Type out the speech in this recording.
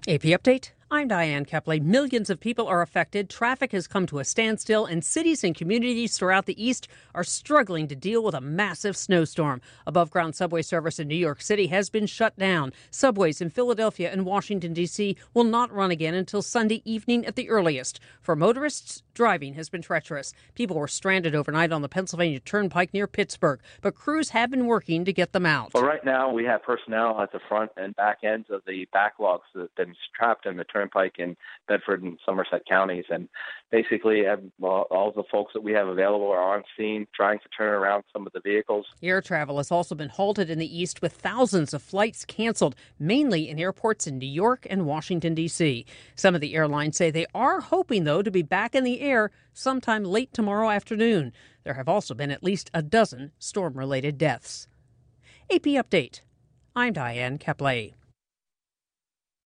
AP Update. I'm Diane Kepley. Millions of people are affected. Traffic has come to a standstill, and cities and communities throughout the East are struggling to deal with a massive snowstorm. Above-ground subway service in New York City has been shut down. Subways in Philadelphia and Washington, D.C. will not run again until Sunday evening at the earliest. For motorists, driving has been treacherous. People were stranded overnight on the Pennsylvania Turnpike near Pittsburgh, but crews have been working to get them out. Well, right now we have personnel at the front and back ends of the backlogs that have been trapped in the Turnpike in Bedford and Somerset counties. And basically, all the folks that we have available are on scene trying to turn around some of the vehicles. Air travel has also been halted in the East, with thousands of flights canceled, mainly in airports in New York and Washington, D.C. Some of the airlines say they are hoping, though, to be back in the air sometime late tomorrow afternoon. There have also been at least a dozen storm-related deaths. AP Update. I'm Diane Kepley.